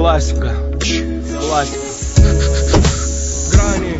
Классика. Классика. Грани.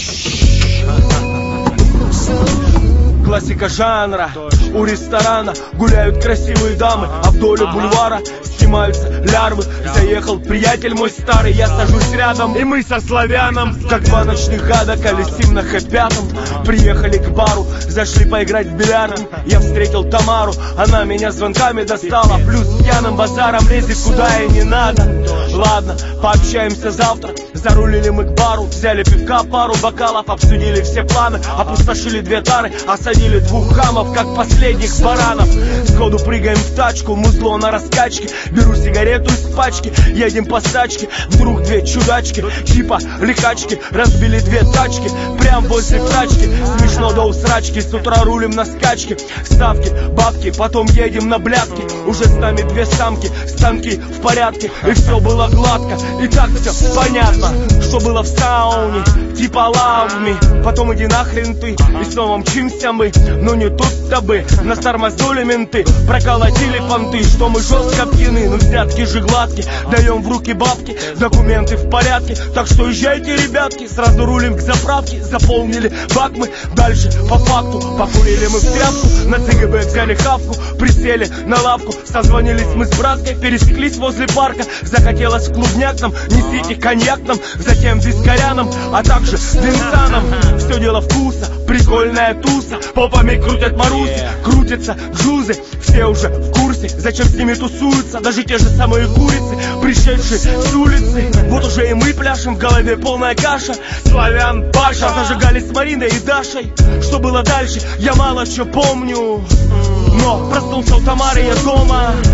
Классика жанра. У ресторана гуляют красивые дамы, а вдоль бульвара снимаются лярвы. Заехал приятель мой старый, я сажусь рядом, и мы со славяном, как два ночных гада, колесим на Х5. Приехали к бару, зашли поиграть в бильярд. Я встретил Тамару, она меня звонками достала, плюс пьяным базаром лезет куда и не надо. Ладно, пообщаемся завтра. Зарулили мы к бару, взяли пивка, пару бокалов, обсудили все планы, опустошили 2 тары, осадили 2 хамов, как последних баранов. Сходу прыгаем в тачку, музло на раскачке, беру сигарету из пачки, едем по стачке. Вдруг 2 чудачки, типа лихачки, разбили 2 тачки прям возле тачки. Смешно до усрачки, с утра рулим на скачке. Ставки, бабки, потом едем на блядки. Уже с нами 2 самки, станки в порядке, и все было гладко. И так все понятно, что было в сауне, типа love me. Потом иди нахрен ты, и снова мчимся мы. Но не тут-то бы, нас тормознули менты, проколотили понты, что мы жестко пьяны. Но взятки же гладкие, даем в руки бабки, документы в порядке. Так что езжайте, ребятки, сразу рулим к заправке. Заполнили бак мы, дальше по факту. Покурили мы в тряпку, на ЦГБ взяли хавку, присели на лавку, созвонились мы с браткой, пересеклись возле парка. Захотелось в клубняк нам, несите коньяк нам, затем вискаряном, а также винсаном. Все дело вкуса, прикольная туса, попами крутят маруси, крутятся джузы. Все уже в курсе, зачем с ними тусуются даже те же самые курицы, пришедшие с улицы. Вот уже и мы пляшем, в голове полная каша. Славян, Паша, зажигались с Мариной и Дашей. Что было дальше, я мало что помню, но проснулся у Тамары я дома.